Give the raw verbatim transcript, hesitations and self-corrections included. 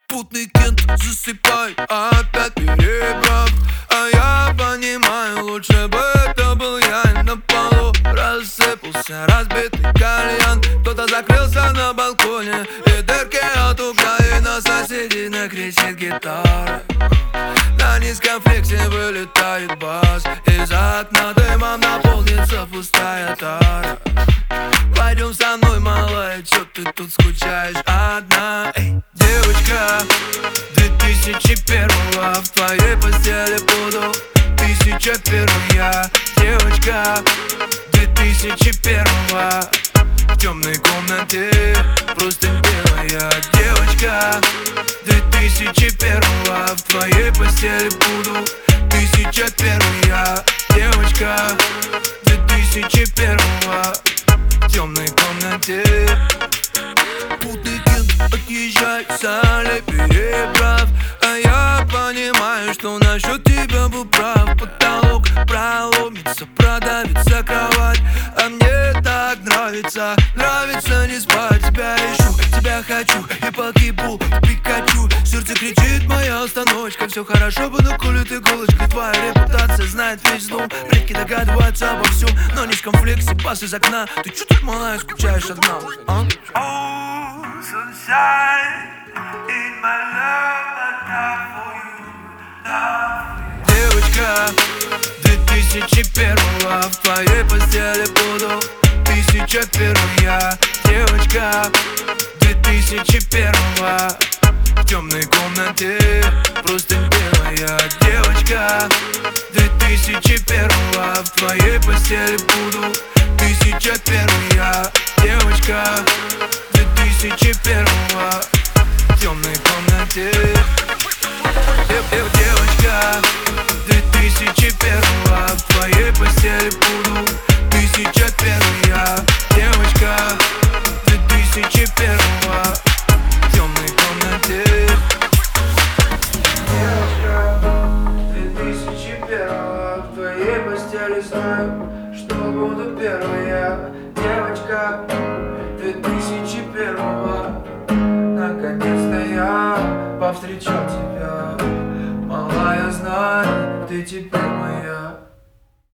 Путный кент, засыпай, опять перебрав. А я понимаю, лучше бы это был я. На полу рассыпался разбитый кальян. Кто-то закрылся на балконе, и дырки от угля, и на соседей накричит гитара. На низком флексе вылетает бас, из окна дымом наполнится пустая тара. Пойдем со мной, малая, чё ты тут скучаешь одна? Эй, девочка, две тысячи первого, в твоей постели буду тысяча первая. Девочка, две тысячи первого, в темной комнате просто белая. Девочка, две тысячи первого, в твоей постели буду тысяча первая. Девочка, две тысячи первого, в темной комнате. Путный кент, отъезжай, солей перебрав. А я понимаю, что насчет тебя был прав. Потолок проломится, продавится кровать. А мне так нравится, нравится не спать. Тебя ищу, тебя хочу, и погибу в Пикачу. Сердце кричит, моя остановочка. Все хорошо, буду колют иголочкой. Твоя репутация знает весь дом. Предки догадываются обо всем, но не с комплексе, пас из окна. Ты чё тут, малая, скучаешь одна? А? Oh, sunshine in my love, I die for you, die for you. Девочка, две тысячи первого, в твоей постели буду тысяча первая. Девочка, две тысячи первого, в темной комнате просто белая. Девочка, две тысячи первого, в твоей постели буду тысяча первая. Девочка, две тысячи первого, в темной комнате. Девочка, две тысячи первого, в твоей постели буду тысяча первая. Девочка, две тысячи первого, в темной комнате. Девочка, две тысячи первого, в твоей постели знаю, что буду первая. Девочка, две тысячи первого, наконец-то я повстречал тебя. Малая, знаю, ты теперь